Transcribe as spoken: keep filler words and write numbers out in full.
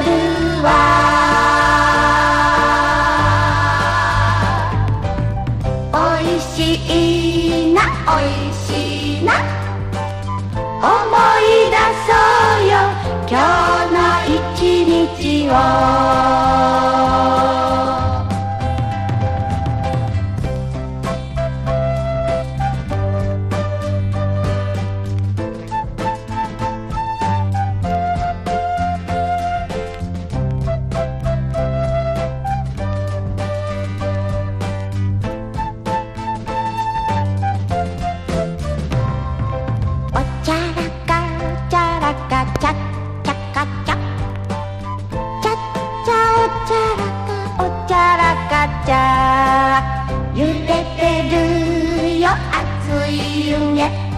るわ。おいしいなおいしいな、思い出そうよ今日の一日を。揺れてるよ熱い夢。